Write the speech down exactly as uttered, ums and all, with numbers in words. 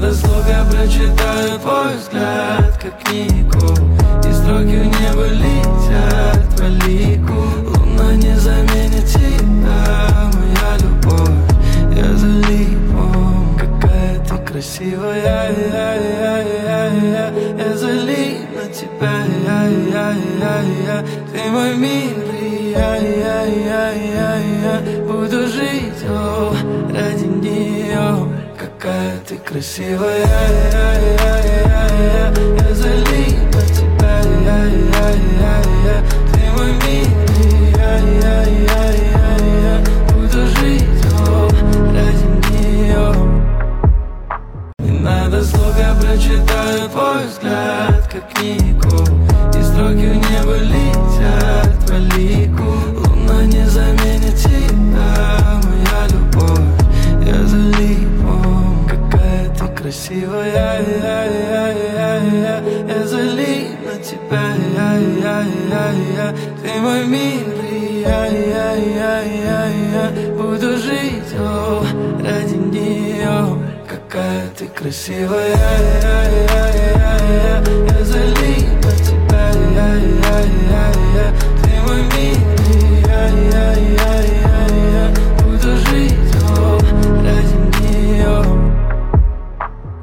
надо слов, я прочитаю твой взгляд, как книгу, и строки в небо летят по лику. Луна не заменит тебя, моя любовь. Я за липом, какая ты красивая, я, я, я, я, я, я залип на тебя, я, я, я, я, ты мой мир, и я, я, я, я, я буду жить, о, ради нее. Какая ты красивая, я, я, я, я, я, я залип на тебя, я, я, я, я, ты мой мир, и я, я, я, я, я буду жить, о, ради нее. Не надо слов, я прочитаю твой взгляд, как книгу, и строки в небо летят по лику. Луна не заменит тебя, моя любовь. Я за липом, какая ты красивая, я, я, я, я, я, я залип на тебя, я, я, я, я, ты мой мир, и я, я, я, я, я буду жить, о, ради нее. Какая ты красивая, я, я, я, я, я, я залип на тебя, я, я, я, я, ты мой мир.